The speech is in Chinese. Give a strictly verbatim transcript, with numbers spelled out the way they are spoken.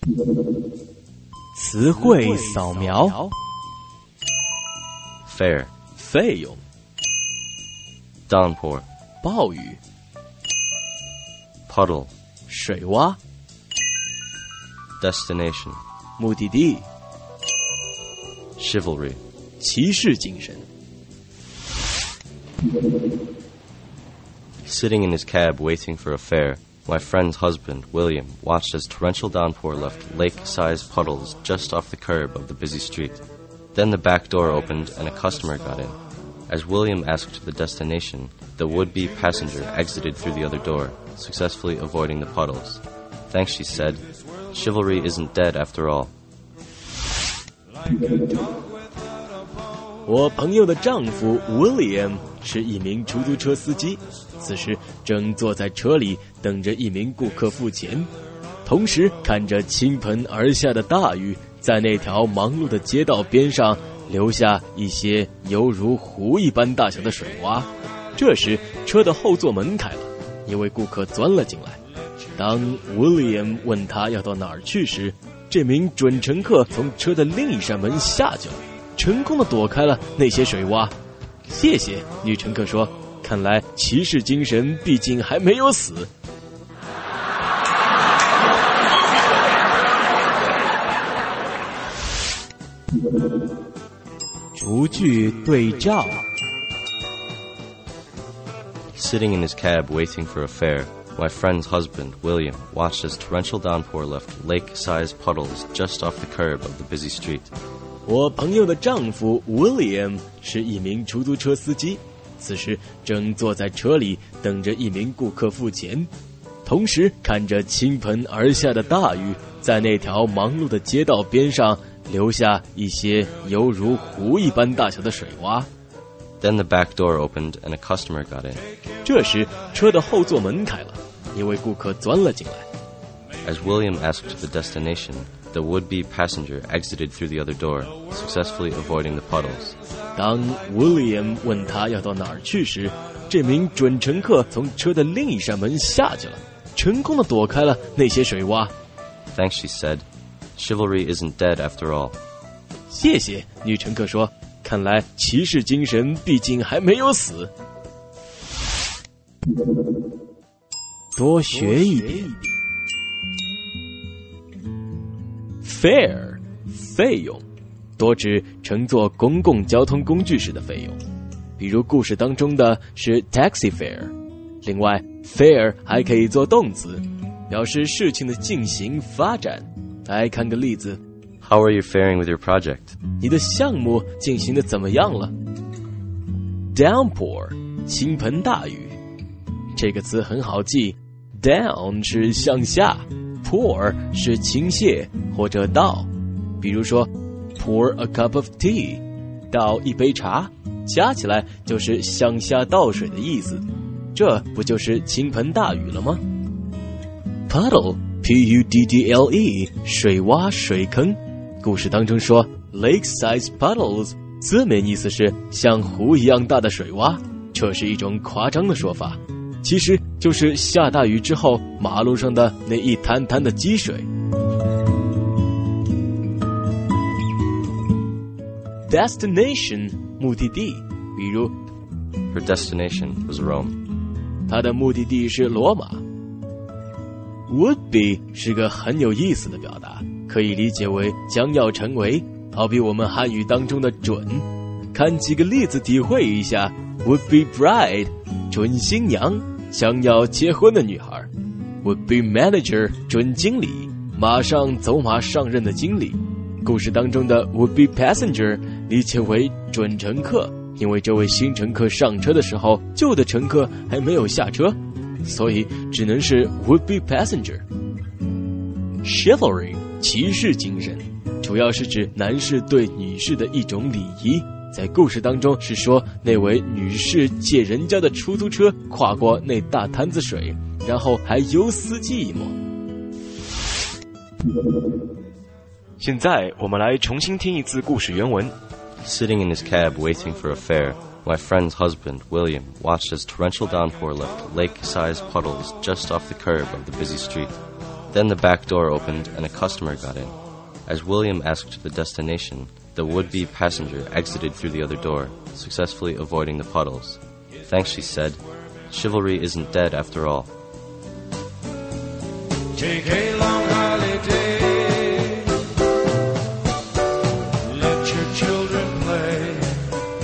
词汇扫描。 Fare 费用 Downpour 暴雨 Puddle 水洼 Destination 目的地 Chivalry 骑士精神 Sitting in his cab waiting for a fare, my friend's husband, William, watched as torrential downpour left lake-sized puddles just off the curb of the busy street. Then the back door opened and a customer got in. As William asked the destination, the would-be passenger exited through the other door, successfully avoiding the puddles. Thanks, she said. Chivalry isn't dead after all. 我朋友的丈夫 William 是一名出租车司机，此时正坐在车里等着一名顾客付钱，同时看着倾盆而下的大雨在那条忙碌的街道边上留下一些犹如湖一般大小的水洼。这时车的后座门开了，一位顾客钻了进来。当 William 问他要到哪儿去时，这名准乘客从车的另一扇门下去了，成功地躲开了那些水洼。谢谢，女乘客说，看来骑士精神毕竟还没有死。逐句对照。 Sitting in his cab waiting for a fare, my friend's husband, William, watched as torrential downpour left lake-sized puddles just off the curb of the busy street. 我朋友的丈夫 William 是一名出租车司机，此时正坐在车里等着一名顾客付钱，同时看着倾盆而下的大雨在那条忙碌的街道边上留下一些犹如湖一般大小的水洼。 Then the back door opened and a customer got in. 这时车的后座门开了，一位顾客钻了进来。 As William asked the destination, the would-be passenger exited through the other door, successfully avoiding the puddles. 当 William 问他要到哪儿去时，这名准乘客从车的另一扇门下去了，成功地躲开了那些水洼。 Thanks, she said. Chivalry isn't dead after all. 谢谢，女乘客说，看来骑士精神毕竟还没有死。多学一点。Fare 费用，多指乘坐公共交通工具时的费用，比如故事当中的是 taxi fare。另外 fare 还可以做动词，表示事情的进行发展。来看个例子。 How are you faring with your project? 你的项目进行的怎么样了 ？Downpour 倾盆大雨，这个词很好记。Down 是向下 ，pour 是倾泻或者倒。比如说 ，pour a cup of tea， 倒一杯茶，加起来就是向下倒水的意思。这不就是倾盆大雨了吗 ？Puddle，P U D D L E， 水洼、水坑。 故事当中说 lake-sized puddles， 字面意思是像湖一样大的水洼，这是一种夸张的说法，其实就是下大雨之后马路上的那一滩滩的积水。Destination 目的地，比如 Her destination was Rome. 她的目的地是罗马。Would be 是个很有意思的表达。 可以理解为将要成为，好比我们汉语当中的准。看几个例子体会一下 ：would be bride， 准新娘，将要结婚的女孩 ；would be manager， 准经理，马上走马上任的经理。故事当中的 would be passenger 理解为准乘客，因为这位新乘客上车的时候，旧的乘客还没有下车，所以只能是 would be passenger。Chivalry。 骑士精神，主要是指男士对女士的一种礼仪。在故事当中是说那位女士借人家的出租车跨过那大滩子水，然后还优司机一抹。现在我们来重新听一次故事原文。 Sitting in his cab waiting for a fare, my friend's husband, William, watched as torrential downpour left lake-sized puddles just off the curb of the busy street. Then the back door opened and a customer got in. As William asked the destination, the would-be passenger exited through the other door, successfully avoiding the puddles. Thanks, she said. Chivalry isn't dead after all. Take a long